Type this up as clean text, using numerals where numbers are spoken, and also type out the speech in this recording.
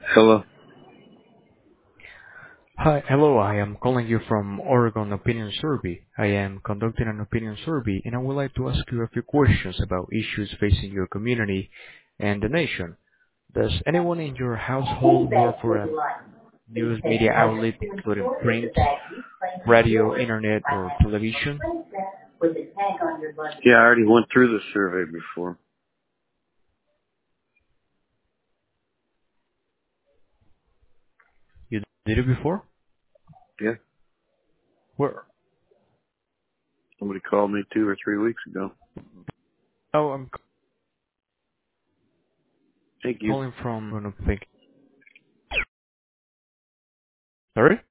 Hello. Hi. Hello. I am calling you from Oregon Opinion Survey. I am conducting an opinion survey, and I would like to ask you a few questions about issues facing your community and the nation. Does anyone in your household work for a news media outlet, including print, radio, internet, or television? Yeah, I already went through the survey before. You did it before? Yeah. Where? Somebody called me 2 or 3 weeks ago. Oh, I'm Thank you. calling from. Sorry?